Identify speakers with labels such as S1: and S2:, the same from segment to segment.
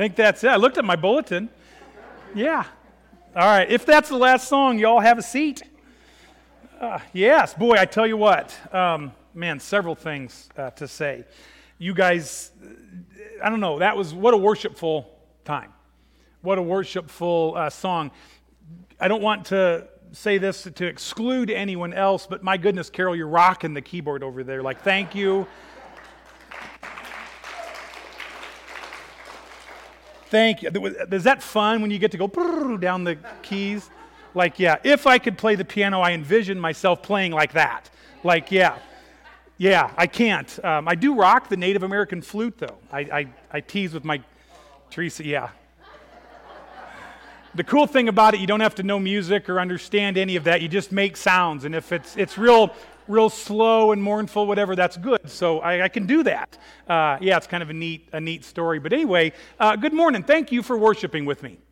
S1: think that's it. I looked at my bulletin. Yeah. All right. If that's the last song, y'all have a seat. Yes. Boy, I tell you what. Man, several things to say. You guys, I don't know. What a worshipful time. What a worshipful song. I don't want to say this to exclude anyone else, but my goodness, Carol, you're rocking the keyboard over there. Like, thank you. Thank you. Is that fun when you get to go down the keys? Like, yeah, if I could play the piano, I envision myself playing like that. Like, yeah, I can't. I do rock the Native American flute, though. I tease with my Teresa, yeah. The cool thing about it, you don't have to know music or understand any of that. You just make sounds, and if it's real slow and mournful, whatever, that's good. So I can do that. Yeah, it's kind of a neat story. But anyway, good morning. Thank you for worshiping with me.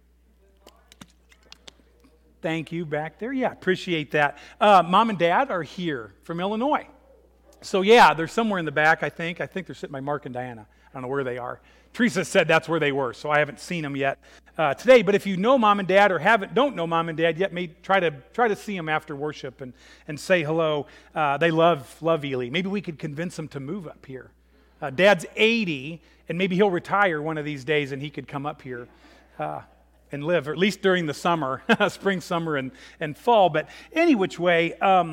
S1: Thank you back there. Yeah, appreciate that. Mom and Dad are here from Illinois. So yeah, they're somewhere in the back, I think. I think they're sitting by Mark and Diana. I don't know where they are. Teresa said that's where they were, so I haven't seen them yet today. But if you know Mom and Dad or don't know Mom and Dad yet, maybe try to see them after worship and say hello. They love Ely. Maybe we could convince them to move up here. Dad's 80, and maybe he'll retire one of these days, and he could come up here and live, or at least during the summer, spring, summer, and fall. But any which way.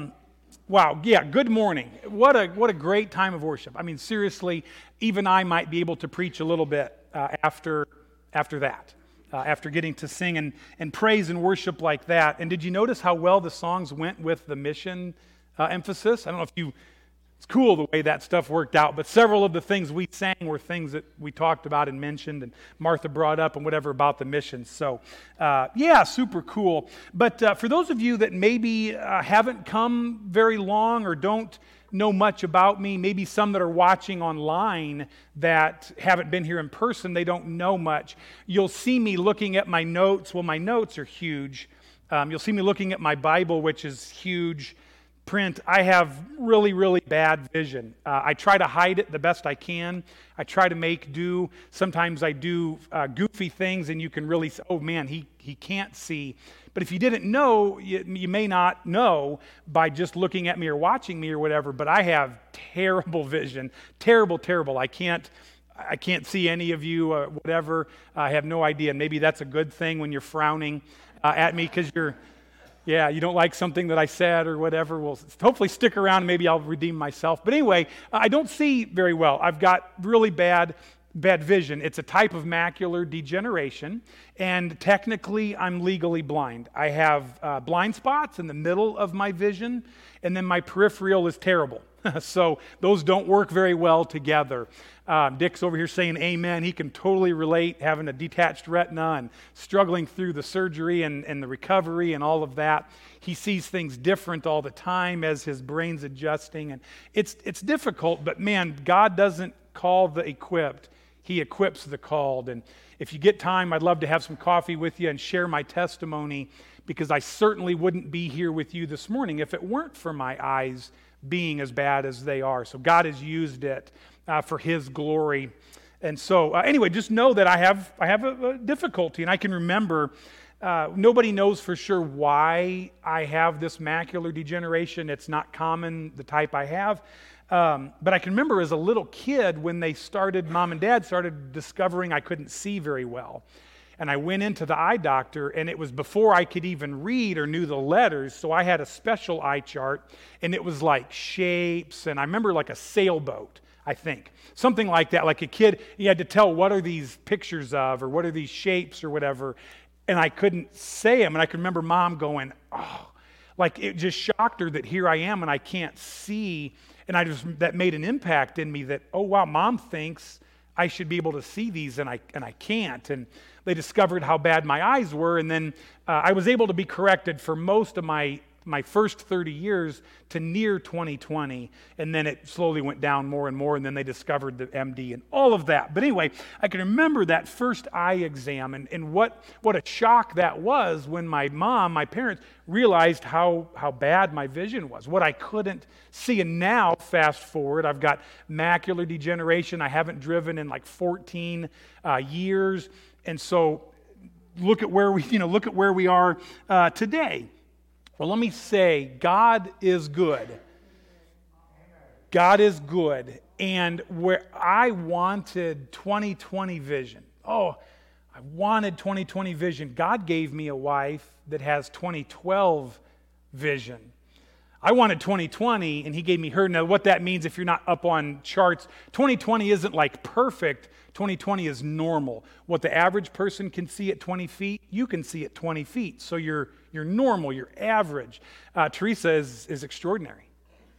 S1: Wow, yeah, good morning. What a great time of worship. I mean, seriously, even I might be able to preach a little bit after that, after getting to sing and praise and worship like that. And did you notice how well the songs went with the mission emphasis? I don't know if it's cool the way that stuff worked out, but several of the things we sang were things that we talked about and mentioned, and Martha brought up and whatever about the mission. So, yeah, super cool. But for those of you that maybe haven't come very long or don't know much about me, maybe some that are watching online that haven't been here in person, they don't know much. You'll see me looking at my notes. Well, my notes are huge. You'll see me looking at my Bible, which is huge. Print. I have really, really bad vision. I try to hide it the best I can. I try to make do. Sometimes I do goofy things, and you can really say, oh man, he can't see. But if you didn't know, you may not know by just looking at me or watching me or whatever, but I have terrible vision. Terrible. I can't see any of you, whatever. I have no idea. Maybe that's a good thing when you're frowning at me because you don't like something that I said or whatever. Well, hopefully stick around and maybe I'll redeem myself. But anyway, I don't see very well. I've got really bad vision. It's a type of macular degeneration, and technically I'm legally blind. I have blind spots in the middle of my vision, and then my peripheral is terrible. So those don't work very well together. Dick's over here saying amen. He can totally relate having a detached retina and struggling through the surgery and the recovery and all of that. He sees things different all the time as his brain's adjusting. And it's difficult, but man, God doesn't call the equipped. He equips the called. And if you get time, I'd love to have some coffee with you and share my testimony, because I certainly wouldn't be here with you this morning if it weren't for my eyes being as bad as they are. So God has used it for His glory. And so anyway, just know that I have a difficulty, and I can remember nobody knows for sure why I have this macular degeneration. It's not common, the type I have. But I can remember as a little kid when Mom and Dad started discovering I couldn't see very well. And I went into the eye doctor, and it was before I could even read or knew the letters, so I had a special eye chart, and it was like shapes, and I remember like a sailboat, I think. Something like that, like a kid, you had to tell what are these pictures of, or what are these shapes, or whatever, and I couldn't say them, and I can remember Mom going, oh, like it just shocked her that here I am, and I can't see, and that made an impact in me that, oh wow, Mom thinks I should be able to see these, and I can't. And they discovered how bad my eyes were, and then I was able to be corrected for most of my my first 30 years to near 2020, and then it slowly went down more and more, and then they discovered the MD and all of that. But anyway, I can remember that first eye exam and what a shock that was when my parents, realized how bad my vision was, what I couldn't see. And now, fast forward, I've got macular degeneration. I haven't driven in like 14 years, and so look at where we are today. Well, let me say, God is good. God is good. And where I wanted 2020 vision, I wanted 2020 vision. God gave me a wife that has 2012 vision. I wanted 2020, and he gave me her. Now, what that means, if you're not up on charts, 2020 isn't like perfect. 2020 is normal. What the average person can see at 20 feet, you can see at 20 feet. So you're normal, you're average. Teresa is extraordinary.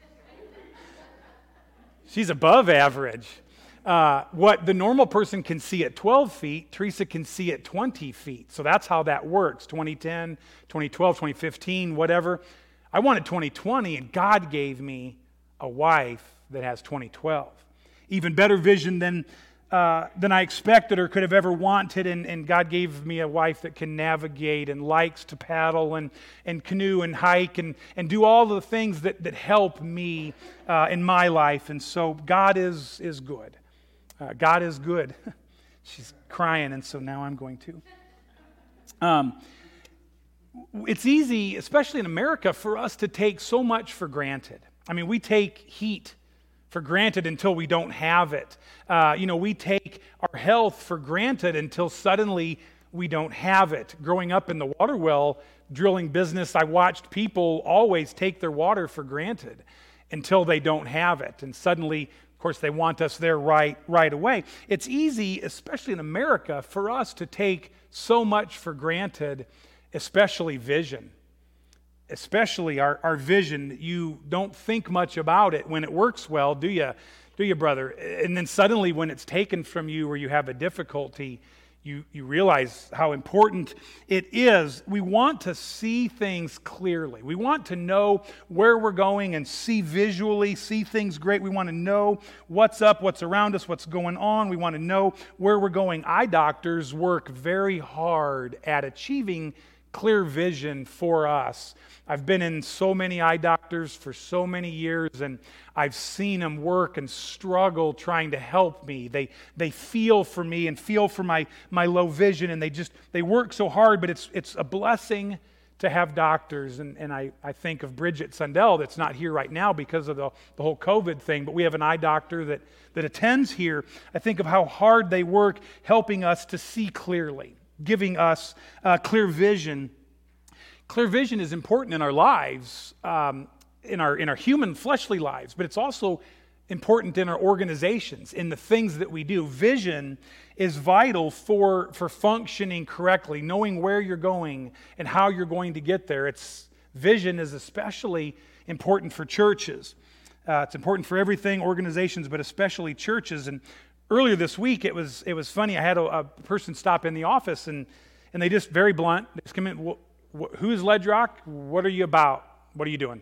S1: She's above average. What the normal person can see at 12 feet, Teresa can see at 20 feet. So that's how that works. 2010, 2012, 2015, whatever. I wanted 2020, and God gave me a wife that has 2012. Even better vision than I expected or could have ever wanted, and God gave me a wife that can navigate and likes to paddle and canoe and hike and do all the things that help me in my life. And so God is good. God is good. She's crying, and so now I'm going to. It's easy, especially in America, for us to take so much for granted. I mean, we take heat for granted until we don't have it. We take our health for granted until suddenly we don't have it. Growing up in the water well drilling business, I watched people always take their water for granted until they don't have it. And suddenly, of course, they want us there right away. It's easy, especially in America, for us to take so much for granted, especially vision. Especially our vision. You don't think much about it when it works well, do you? Do you, brother? And then suddenly when it's taken from you or you have a difficulty, you realize how important it is. We want to see things clearly. We want to know where we're going and see visually, see things great. We want to know what's up, what's around us, what's going on. We want to know where we're going. Eye doctors work very hard at achieving clear vision for us. I've been in so many eye doctors for so many years, and I've seen them work and struggle trying to help me. They feel for me and feel for my low vision, and they work so hard, but it's a blessing to have doctors. And I think of Bridget Sundell that's not here right now because of the whole COVID thing, but we have an eye doctor that attends here. I think of how hard they work helping us to see clearly, giving us clear vision. Clear vision is important in our lives, in our human fleshly lives, but it's also important in our organizations, in the things that we do. Vision is vital for functioning correctly, knowing where you're going and how you're going to get there. Vision is especially important for churches. It's important for everything, organizations, but especially churches. And earlier this week, it was funny. I had a person stop in the office, and they just very blunt. They just come in. Who's Ledrock? What are you about? What are you doing?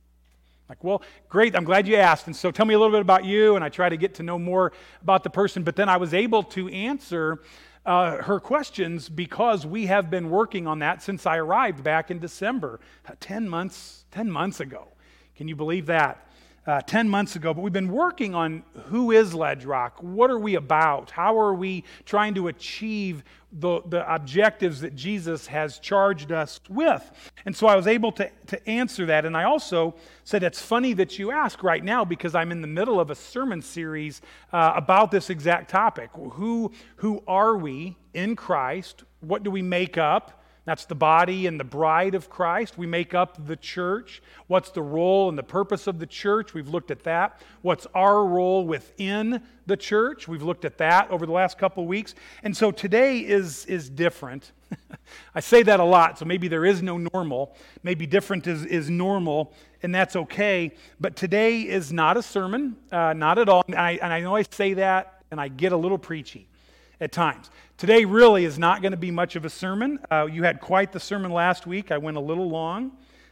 S1: Like, well, great. I'm glad you asked. And so tell me a little bit about you. And I try to get to know more about the person. But then I was able to answer her questions because we have been working on that since I arrived back in December, 10 months ago. Can you believe that? 10 months ago, but we've been working on who is Ledrock, what are we about, how are we trying to achieve the objectives that Jesus has charged us with. And so I was able to answer that, and I also said it's funny that you ask right now because I'm in the middle of a sermon series about this exact topic. Who are we in Christ? What do we make up? That's the body and the bride of Christ. We make up the church. What's the role and the purpose of the church? We've looked at that. What's our role within the church? We've looked at that over the last couple of weeks. And so today is different. I say that a lot, so maybe there is no normal. Maybe different is normal, and that's okay. But today is not a sermon, not at all. And I know I say that, and I get a little preachy at times. Today really is not going to be much of a sermon. You had quite the sermon last week. I went a little long.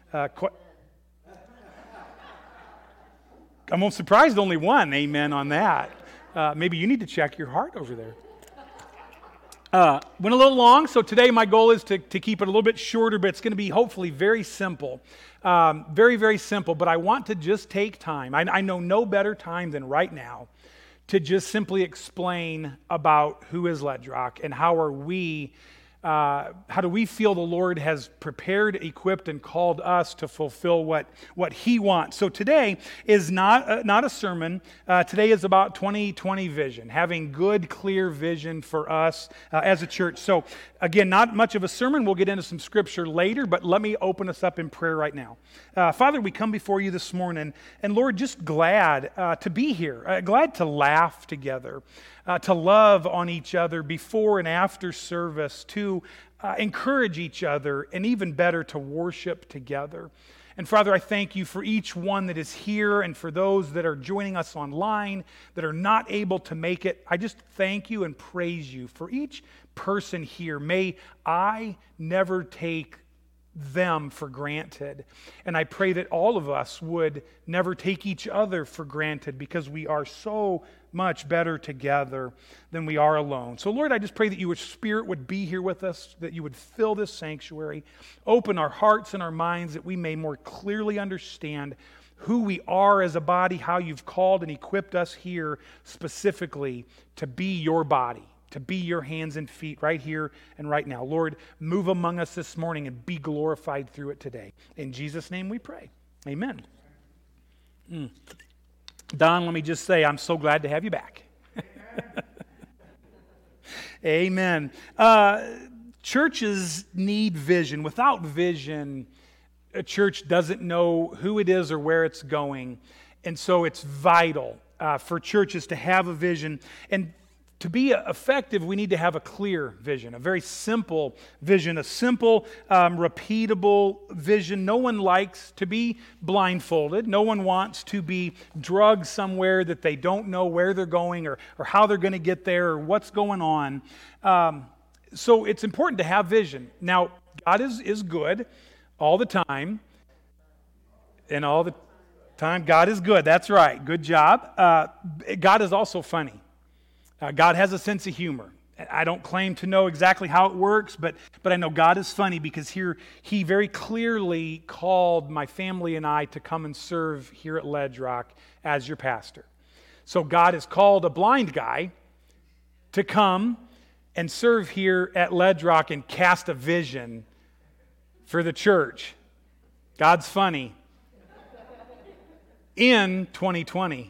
S1: I'm almost surprised only one amen on that. Maybe you need to check your heart over there. Went a little long, so today my goal is to keep it a little bit shorter, but it's going to be hopefully very simple. Very, very simple, but I want to just take time. I know no better time than right now to just simply explain about who is Ledrock and how do we feel the Lord has prepared, equipped, and called us to fulfill what He wants. So today is not a sermon. Today is about 2020 vision, having good, clear vision for us as a church. So again, not much of a sermon. We'll get into some scripture later, but let me open us up in prayer right now. Father, we come before you this morning, and Lord, just glad to be here, glad to laugh together, to love on each other before and after service, to encourage each other, and even better, to worship together. And Father, I thank you for each one that is here and for those that are joining us online that are not able to make it. I just thank you and praise you for each person here. May I never take them for granted. And I pray that all of us would never take each other for granted because we are so much better together than we are alone. So Lord, I just pray that your Spirit would be here with us, that you would fill this sanctuary, open our hearts and our minds that we may more clearly understand who we are as a body, how you've called and equipped us here specifically to be your body, to be your hands and feet right here and right now. Lord, move among us this morning and be glorified through it today. In Jesus' name we pray. Amen. Don, let me just say, I'm so glad to have you back. Amen. Churches need vision. Without vision, a church doesn't know who it is or where it's going. And so it's vital for churches to have a vision. And to be effective, we need to have a clear vision, a very simple vision, a simple, repeatable vision. No one likes to be blindfolded. No one wants to be drugged somewhere that they don't know where they're going or how they're going to get there or what's going on. So it's important to have vision. Now, God is good all the time, and all the time God is good. That's right. Good job. God is also funny. God has a sense of humor. I don't claim to know exactly how it works, but I know God is funny because here He very clearly called my family and I to come and serve here at Ledrock as your pastor. So God has called a blind guy to come and serve here at Ledrock and cast a vision for the church. God's funny. In 2020.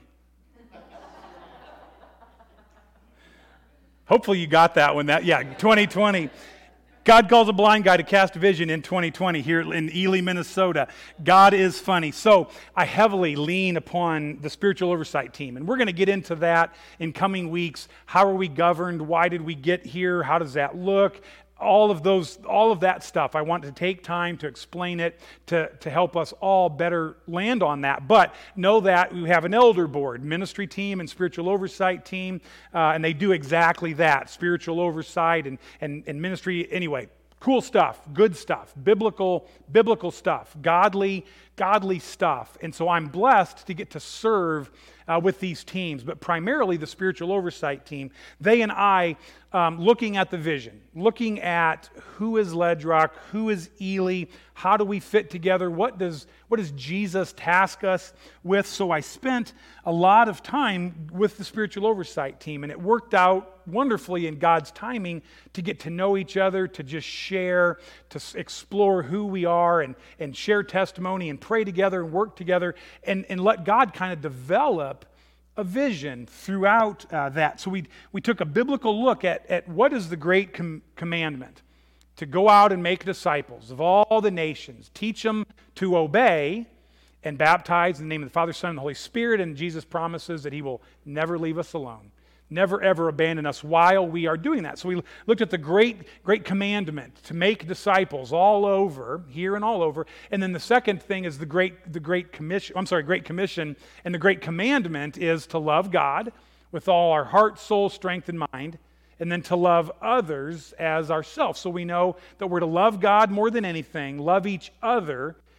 S1: Hopefully you got that one. 2020. God calls a blind guy to cast vision in 2020 here in Ely, Minnesota. God is funny. So I heavily lean upon the spiritual oversight team, and we're going to get into that in coming weeks. How are we governed? Why did we get here? How does that look? All of that stuff. I want to take time to explain it to help us all better land on that. But know that we have an elder board, ministry team and spiritual oversight team, and they do exactly that, spiritual oversight and ministry. Anyway, cool stuff, good stuff, biblical stuff, godly stuff. And so I'm blessed to get to serve with these teams, but primarily the spiritual oversight team. They and I, looking at the vision, looking at who is Ledrock, who is Ely, how do we fit together, what does Jesus task us with? So I spent a lot of time with the spiritual oversight team, and it worked out wonderfully in God's timing to get to know each other, to just share, to explore who we are and share testimony and pray together and work together and let God kind of develop a vision throughout that. So we took a biblical look at what is the great commandment: to go out and make disciples of all the nations, teach them to obey and baptize in the name of the Father, Son, and the Holy Spirit. And Jesus promises that He will never leave us alone, never ever abandon us while we are doing that. So we looked at the great commandment to make disciples all over, here and all over. And then the second thing is the Great Commission. And the great commandment is to love God with all our heart, soul, strength, and mind, and then to love others as ourselves. So we know that we're to love God more than anything, love each other,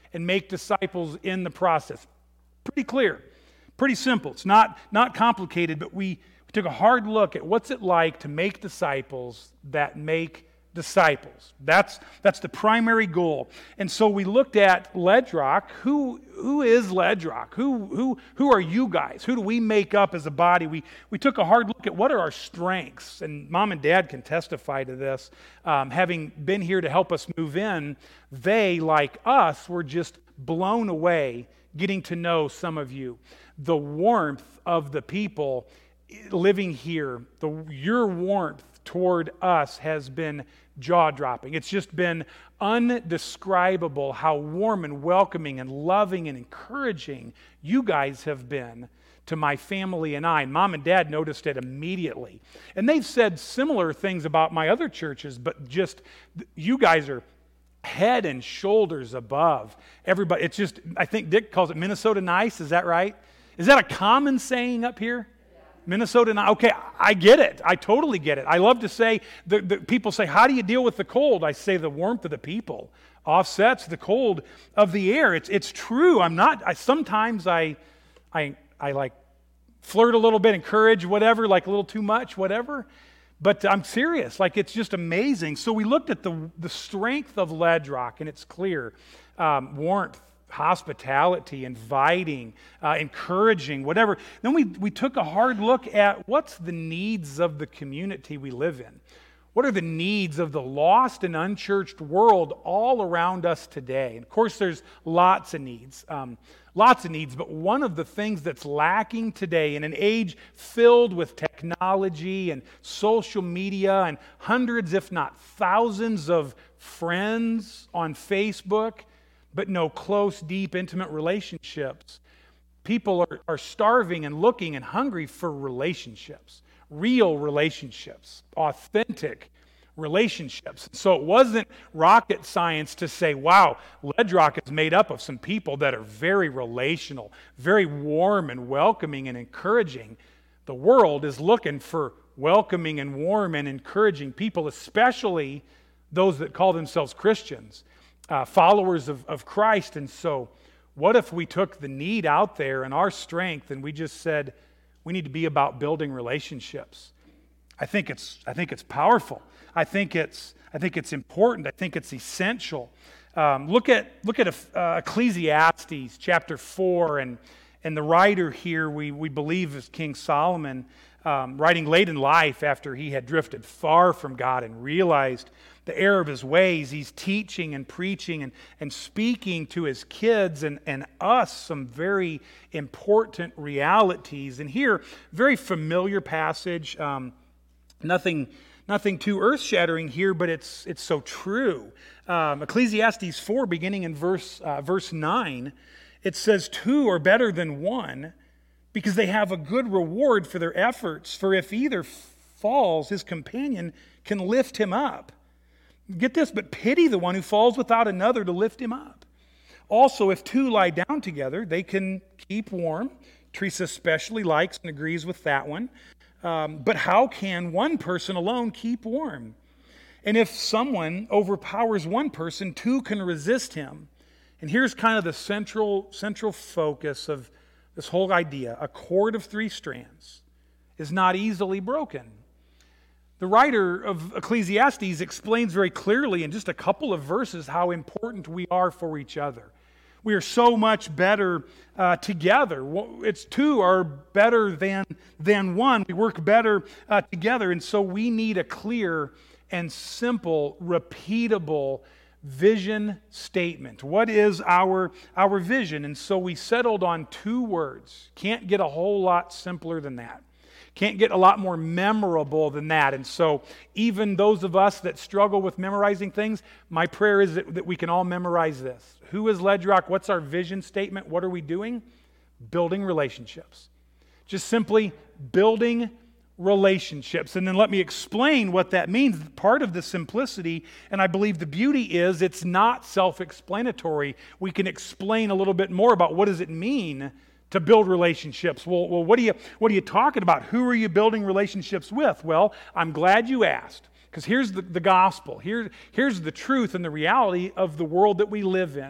S1: and make disciples in the process. Pretty clear, pretty simple. It's not complicated, but we took a hard look at what's it like to make disciples that make disciples. That's the primary goal. And so we looked at Ledrock. Who is Ledrock? Who are you guys? Who do we make up as a body? We took a hard look at what are our strengths, and Mom and Dad can testify to this. Having been here to help us move in, they, like us, were just blown away getting to know some of you. The warmth of the people living here, your warmth toward us has been jaw-dropping. It's just been undescribable how warm and welcoming and loving and encouraging you guys have been to my family and I. And Mom and Dad noticed it immediately. And they've said similar things about my other churches, but just you guys are head and shoulders above everybody. It's just, I think Dick calls it Minnesota nice. Is that right? Is that a common saying up here? Minnesota, okay, I get it. I totally get it. I love to say, the people say, how do you deal with the cold? I say the warmth of the people offsets the cold of the air. It's true. Sometimes I like flirt a little bit, encourage whatever, like a little too much, whatever. But I'm serious. Like, it's just amazing. So we looked at the strength of Ledrock, and it's clear. Warmth, hospitality, inviting, encouraging, whatever. Then we took a hard look at what's the needs of the community we live in. What are the needs of the lost and unchurched world all around us today? And of course, there's lots of needs, but one of the things that's lacking today in an age filled with technology and social media and hundreds, if not thousands, of friends on Facebook, but no close, deep, intimate relationships. People are starving and looking and hungry for relationships, real relationships, authentic relationships. So it wasn't rocket science to say, wow, Ledrock is made up of some people that are very relational, very warm and welcoming and encouraging. The world is looking for welcoming and warm and encouraging people, especially those that call themselves Christians. Followers of Christ. And so what if we took the need out there and our strength and we just said we need to be about building relationships? I think it's powerful. I think it's important. I think it's essential. Look at Ecclesiastes chapter 4, and the writer here we believe is King Solomon, writing late in life after he had drifted far from God and realized the error of his ways. He's teaching and preaching and speaking to his kids and us some very important realities. And here, very familiar passage, nothing too earth-shattering here, but it's so true. Ecclesiastes 4, beginning in verse 9, it says, 2 are better than one, because they have a good reward for their efforts. For if either falls, his companion can lift him up. Get this, but pity the one who falls without another to lift him up. Also, if two lie down together, they can keep warm. Teresa especially likes and agrees with that one. But how can one person alone keep warm? And if someone overpowers one person, two can resist him. And here's kind of the central focus of this whole idea. A cord of 3 strands is not easily broken. The writer of Ecclesiastes explains very clearly in just a couple of verses how important we are for each other. We are so much better together. It's 2 are better than one. We work better together. And so we need a clear and simple, repeatable vision statement. What is our vision? And so we settled on 2 words. Can't get a whole lot simpler than that. Can't get a lot more memorable than that. And so even those of us that struggle with memorizing things, my prayer is that we can all memorize this. Who is Ledrock? What's our vision statement? What are we doing? Building relationships. Just simply building relationships. And then let me explain what that means. Part of the simplicity, and I believe the beauty is it's not self-explanatory. We can explain a little bit more about what does it mean to build relationships. Well, what are you talking about? Who are you building relationships with? Well, I'm glad you asked, because here's the gospel. Here's the truth and the reality of the world that we live in.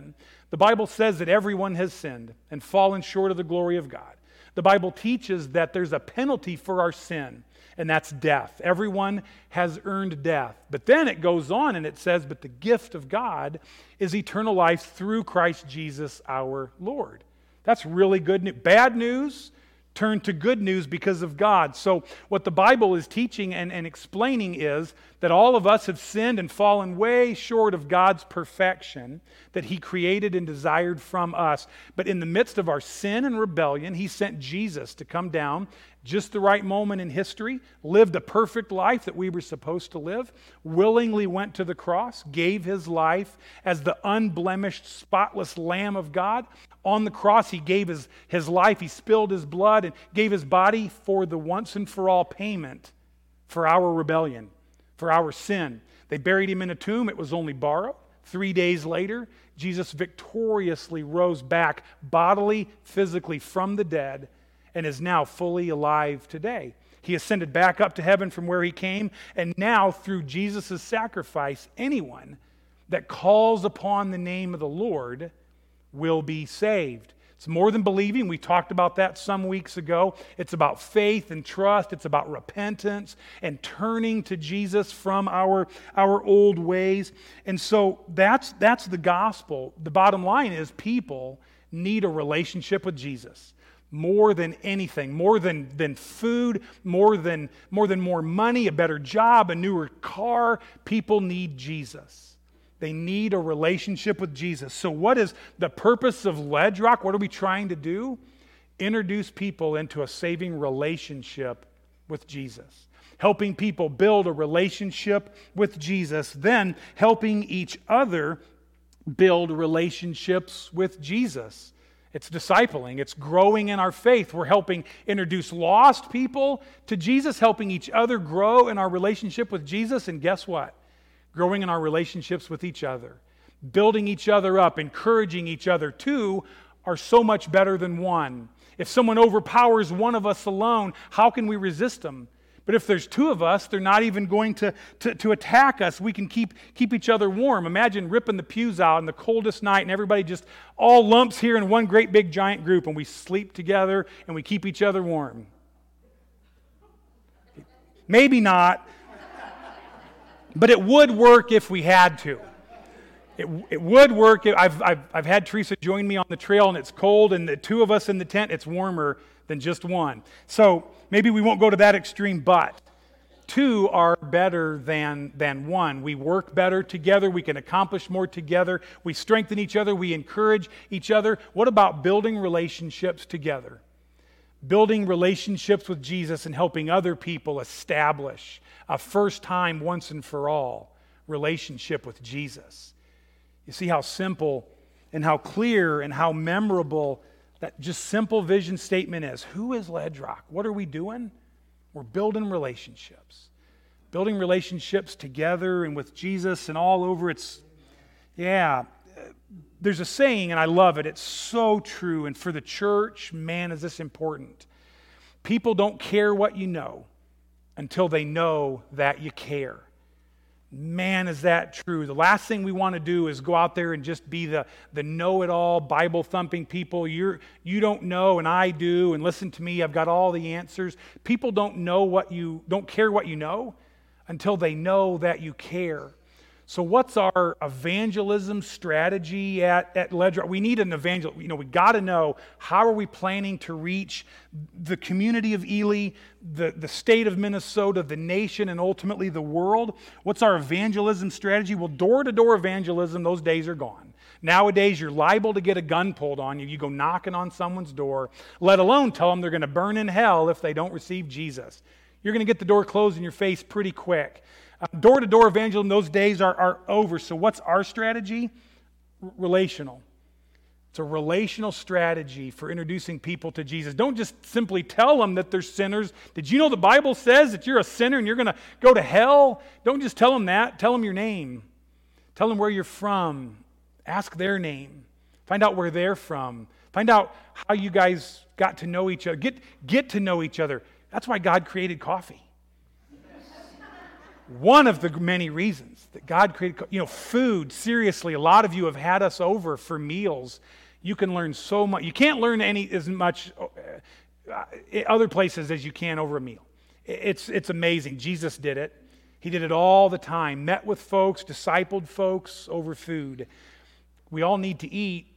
S1: The Bible says that everyone has sinned and fallen short of the glory of God. The Bible teaches that there's a penalty for our sin, and that's death. Everyone has earned death. But then it goes on and it says, but the gift of God is eternal life through Christ Jesus our Lord. That's really good news. Bad news turned to good news because of God. So what the Bible is teaching and explaining is that all of us have sinned and fallen way short of God's perfection that He created and desired from us. But in the midst of our sin and rebellion, He sent Jesus to come down just the right moment in history, lived a perfect life that we were supposed to live, willingly went to the cross, gave His life as the unblemished, spotless Lamb of God. On the cross, He gave his life, He spilled His blood and gave His body for the once and for all payment for our rebellion, for our sin. They buried Him in a tomb. It was only borrowed. 3 days later, Jesus victoriously rose back bodily, physically from the dead and is now fully alive today. He ascended back up to heaven from where He came, and now through Jesus' sacrifice, anyone that calls upon the name of the Lord will be saved. It's more than believing. We talked about that some weeks ago. It's about faith and trust. It's about repentance and turning to Jesus from our old ways. And so that's the gospel. The bottom line is people need a relationship with Jesus. More than anything, more than food, more money, a better job, a newer car. People need Jesus. They need a relationship with Jesus. So what is the purpose of Ledge Rock? What are we trying to do? Introduce people into a saving relationship with Jesus. Helping people build a relationship with Jesus, then helping each other build relationships with Jesus. It's discipling. It's growing in our faith. We're helping introduce lost people to Jesus, helping each other grow in our relationship with Jesus. And guess what? Growing in our relationships with each other. Building each other up, encouraging each other. Two are so much better than one. If someone overpowers one of us alone, how can we resist them? But if there's two of us, they're not even going to attack us. We can keep each other warm. Imagine ripping the pews out on the coldest night and everybody just all lumps here in one great big giant group and we sleep together and we keep each other warm. Maybe not, but it would work if we had to. It would work. I've had Teresa join me on the trail and it's cold and the two of us in the tent, it's warmer than just one. So maybe we won't go to that extreme, but two are better than one. We work better together. We can accomplish more together. We strengthen each other. We encourage each other. What about building relationships together? Building relationships with Jesus and helping other people establish a first time, once and for all relationship with Jesus. You see how simple and how clear and how memorable that just simple vision statement is. Who is Ledge Rock? What are we doing? We're building relationships. Building relationships together and with Jesus and all over. There's a saying, and I love it. It's so true. And for the church, man, is this important. People don't care what you know until they know that you care. Man, is that true. The last thing we want to do is go out there and just be the know-it-all, Bible-thumping people. You don't know, and I do, and listen to me, I've got all the answers. People don't care what you know until they know that you care. So what's our evangelism strategy at Ledge Rock? We need an evangelist. We got to know, how are we planning to reach the community of Ely, the state of Minnesota, the nation, and ultimately the world? What's our evangelism strategy? Well, door-to-door evangelism, those days are gone. Nowadays, you're liable to get a gun pulled on you. You go knocking on someone's door, let alone tell them they're going to burn in hell if they don't receive Jesus. You're going to get the door closed in your face pretty quick. Door-to-door evangelism, those days are over. So what's our strategy? Relational. It's a relational strategy for introducing people to Jesus. Don't just simply tell them that they're sinners. Did you know the Bible says that you're a sinner and you're going to go to hell? Don't just tell them that. Tell them your name. Tell them where you're from. Ask their name. Find out where they're from. Find out how you guys got to know each other. Get to know each other. That's why God created coffee. One of the many reasons that God created, food, seriously, a lot of you have had us over for meals. You can learn so much. You can't learn as much other places as you can over a meal. It's amazing. Jesus did it. He did it all the time. Met with folks, discipled folks over food. We all need to eat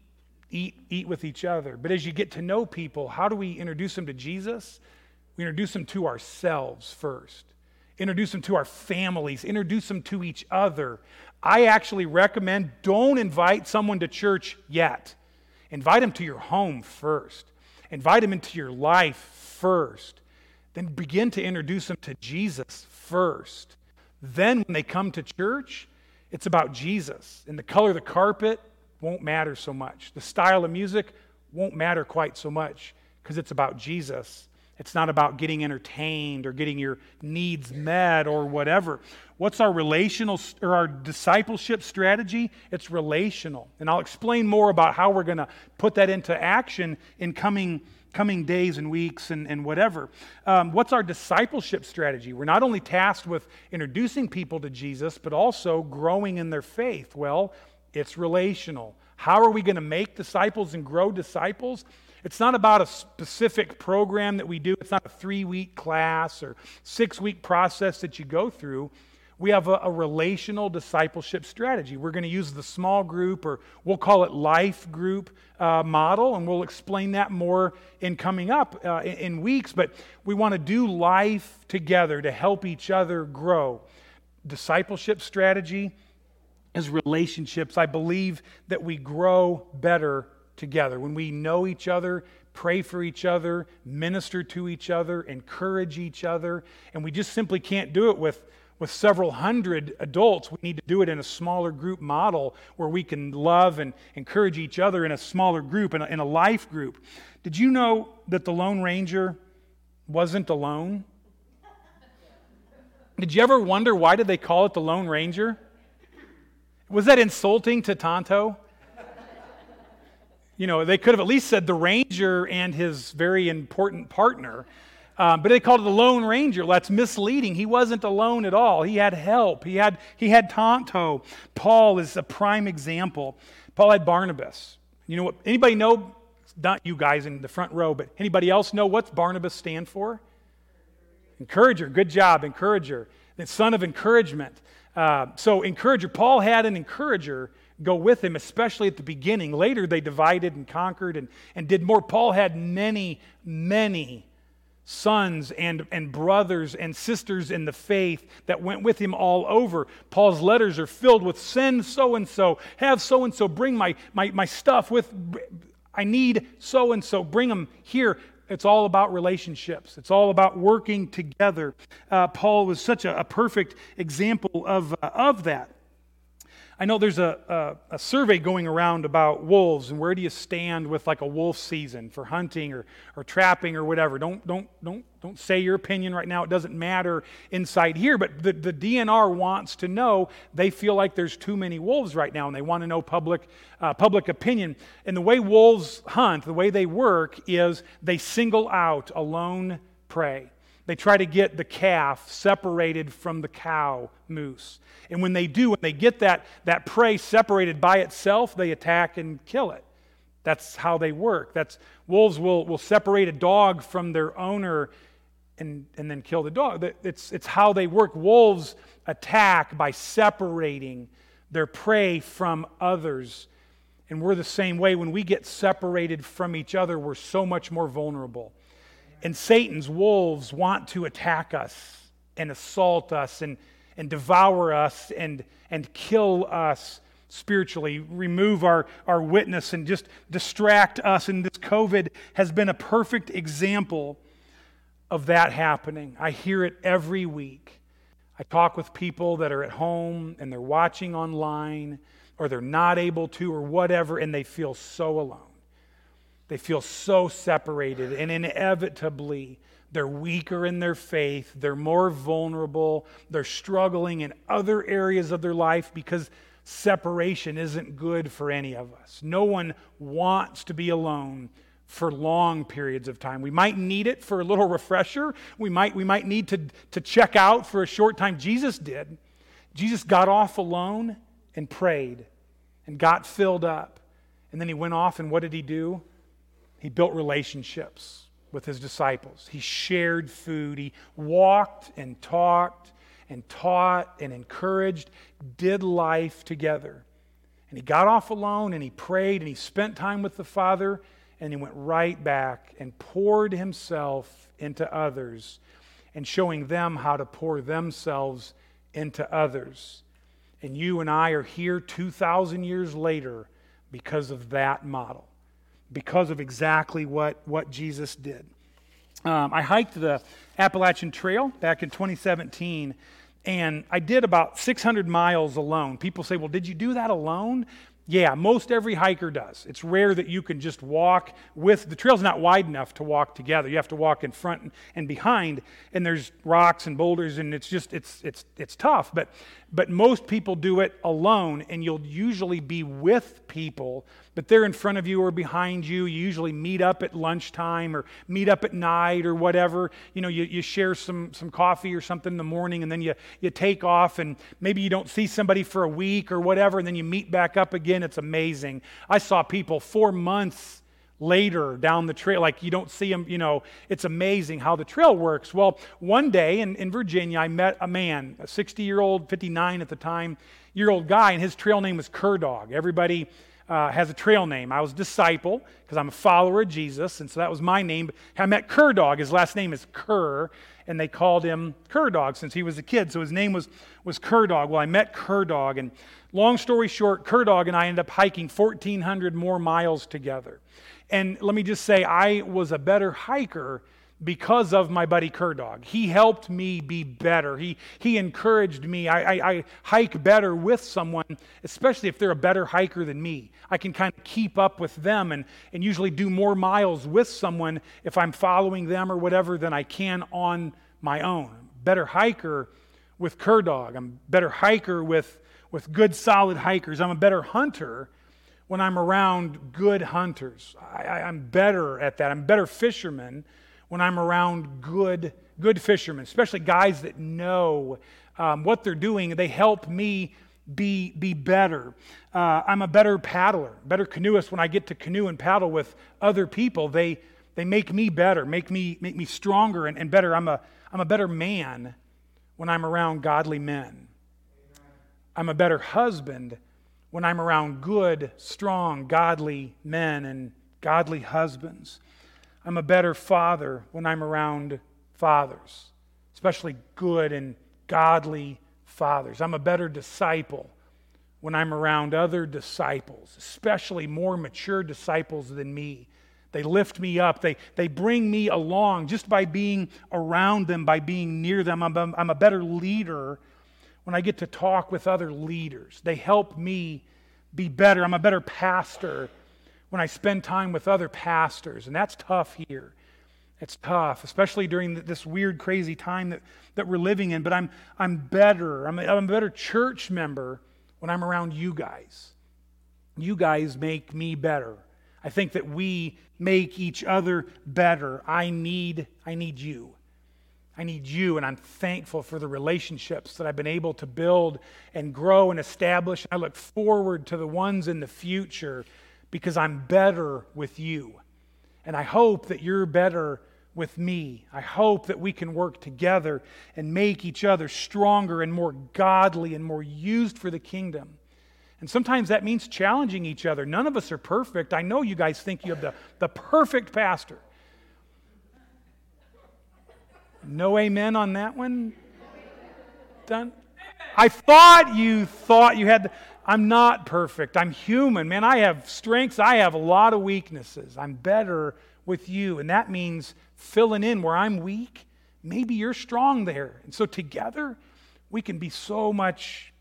S1: with each other. But as you get to know people, how do we introduce them to Jesus? We introduce them to ourselves first. Introduce them to our families. Introduce them to each other. I actually recommend don't invite someone to church yet. Invite them to your home first. Invite them into your life first. Then begin to introduce them to Jesus first. Then when they come to church, it's about Jesus. And the color of the carpet won't matter so much. The style of music won't matter quite so much because it's about Jesus. It's not about getting entertained or getting your needs met or whatever. What's our relational or our discipleship strategy? It's relational. And I'll explain more about how we're going to put that into action in coming days and weeks and whatever. What's our discipleship strategy? We're not only tasked with introducing people to Jesus, but also growing in their faith. Well, it's relational. How are we going to make disciples and grow disciples? It's not about a specific program that we do. It's not a 3-week class or 6-week process that you go through. We have a relational discipleship strategy. We're going to use the small group, or we'll call it life group model, and we'll explain that more in coming up in weeks. But we want to do life together to help each other grow. Discipleship strategy is relationships. I believe that we grow better together when we know each other, pray for each other, minister to each other, encourage each other, and we just simply can't do it with several hundred adults. We need to do it in a smaller group model where we can love and encourage each other in a smaller group, in a life group. Did you know that the Lone Ranger wasn't alone? Did you ever wonder why did they call it the Lone Ranger? Was that insulting to Tonto? They could have at least said the ranger and his very important partner. But they called it the Lone Ranger. Well, that's misleading. He wasn't alone at all. He had help. He had Tonto. Paul is a prime example. Paul had Barnabas. You know what? Anybody know? Not you guys in the front row, but anybody else know what's Barnabas stand for? Encourager. Good job, encourager. The son of encouragement. So encourager. Paul had an encourager go with him, especially at the beginning. Later, they divided and conquered and did more. Paul had many, many sons and brothers and sisters in the faith that went with him all over. Paul's letters are filled with send so-and-so, have so-and-so, bring my stuff with, I need so-and-so, bring them here. It's all about relationships. It's all about working together. Paul was such a perfect example of that. I know there's a survey going around about wolves and where do you stand with like a wolf season for hunting or trapping or whatever. Don't say your opinion right now. It doesn't matter inside here. But the DNR wants to know. They feel like there's too many wolves right now, and they want to know public opinion. And the way wolves hunt, the way they work, is they single out a lone prey. They try to get the calf separated from the cow moose. And when they do, when they get that prey separated by itself, they attack and kill it. That's how they work. Wolves will separate a dog from their owner and then kill the dog. It's how they work. Wolves attack by separating their prey from others. And we're the same way. When we get separated from each other, we're so much more vulnerable. And Satan's wolves want to attack us and assault us and devour us and kill us spiritually, remove our witness and just distract us. And this COVID has been a perfect example of that happening. I hear it every week. I talk with people that are at home and they're watching online or they're not able to or whatever, and they feel so alone. They feel so separated, and inevitably, they're weaker in their faith, they're more vulnerable, they're struggling in other areas of their life because separation isn't good for any of us. No one wants to be alone for long periods of time. We might need it for a little refresher. We might need to check out for a short time. Jesus did. Jesus got off alone and prayed and got filled up. And then he went off, and what did he do? He built relationships with his disciples. He shared food. He walked and talked and taught and encouraged, did life together. And he got off alone, and he prayed, and he spent time with the Father, and he went right back and poured himself into others and showing them how to pour themselves into others. And you and I are here 2,000 years later because of that model, because of exactly what Jesus did. I hiked the Appalachian Trail back in 2017, and I did about 600 miles alone. People say, well, did you do that alone? Yeah, most every hiker does. It's rare that you can just walk with, the trail's not wide enough to walk together. You have to walk in front and behind, and there's rocks and boulders, and it's just, it's tough. But most people do it alone, and you'll usually be with people, but they're in front of you or behind you. You usually meet up at lunchtime or meet up at night or whatever. You know, you share some coffee or something in the morning, and then you take off, and maybe you don't see somebody for a week or whatever, and then you meet back up again. It's amazing. I saw people 4 months later down the trail, like you don't see them, you know. It's amazing how the trail works. Well, one day in Virginia, I met a man, a 60-year-old, 59 at the time, year-old guy, and his trail name was Cur Dog. Everybody has a trail name. I was Disciple because I'm a follower of Jesus, and so that was my name. I met Cur Dog. His last name is Cur, and they called him Cur Dog since he was a kid, so his name was Cur Dog. Well, I met Cur Dog, and long story short, Cur Dog and I ended up hiking 1,400 more miles together. And let me just say, I was a better hiker because of my buddy Cur Dog. He helped me be better. He encouraged me. I hike better with someone, especially if they're a better hiker than me. I can kind of keep up with them and usually do more miles with someone if I'm following them or whatever than I can on my own. Better hiker with Cur Dog. I'm a better hiker with good, solid hikers. I'm a better hunter when I'm around good hunters. I'm better at that. I'm a better fisherman when I'm around good fishermen, especially guys that know what they're doing. They help me be better. I'm a better paddler, better canoeist when I get to canoe and paddle with other people. They make me better, make me stronger and better. I'm a better man when I'm around godly men. I'm a better husband when I'm around good, strong, godly men and godly husbands. I'm a better father when I'm around fathers, especially good and godly fathers. I'm a better disciple when I'm around other disciples, especially more mature disciples than me. They lift me up. They bring me along just by being around them, by being near them. I'm a better leader when I get to talk with other leaders. They help me be better. I'm a better pastor when I spend time with other pastors, and that's tough here. It's tough, especially during this weird, crazy time that we're living in, but I'm better. I'm a better church member when I'm around you guys. You guys make me better. I think that we make each other better. I need you. I need you, and I'm thankful for the relationships that I've been able to build and grow and establish. I look forward to the ones in the future because I'm better with you. And I hope that you're better with me. I hope that we can work together and make each other stronger and more godly and more used for the kingdom. And sometimes that means challenging each other. None of us are perfect. I know you guys think you have the perfect pastor. No amen on that one? Done? I thought you had... I'm not perfect. I'm human. Man, I have strengths. I have a lot of weaknesses. I'm better with you. And that means filling in where I'm weak. Maybe you're strong there. And so together, we can be so much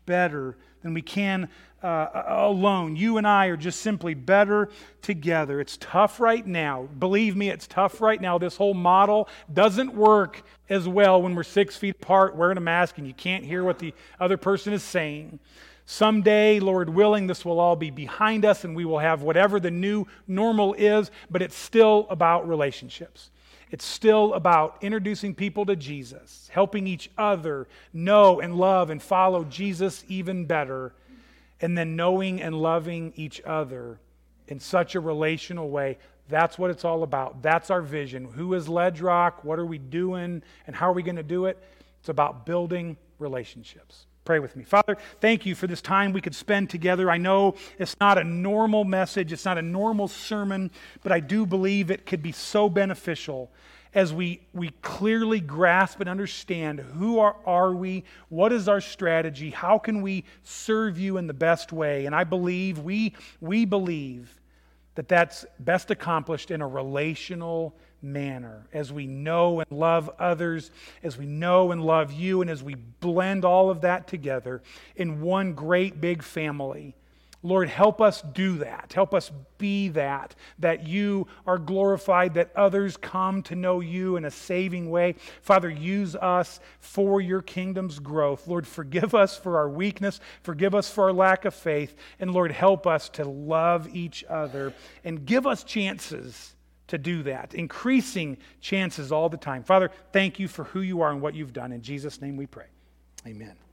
S1: better than we can alone. You and I are just simply better together. It's tough right now. Believe me, it's tough right now. This whole model doesn't work as well when we're 6 feet apart wearing a mask and you can't hear what the other person is saying. Someday, Lord willing, this will all be behind us and we will have whatever the new normal is, but it's still about relationships. It's still about introducing people to Jesus, helping each other know and love and follow Jesus even better, and then knowing and loving each other in such a relational way. That's what it's all about. That's our vision. Who is Ledge Rock? What are we doing? And how are we going to do it? It's about building relationships. Pray with me. Father, thank you for this time we could spend together. I know it's not a normal message, it's not a normal sermon, but I do believe it could be so beneficial as we clearly grasp and understand who are we, what is our strategy, how can we serve you in the best way. And I believe, we believe that that's best accomplished in a relational manner as we know and love others, as we know and love you, and as we blend all of that together in one great big family. Lord, help us do that. Help us be that you are glorified, that others come to know you in a saving way. Father, use us for your kingdom's growth. Lord, forgive us for our weakness. Forgive us for our lack of faith. And Lord, help us to love each other and give us chances to do that, increasing chances all the time. Father, thank you for who you are and what you've done. In Jesus' name we pray. Amen.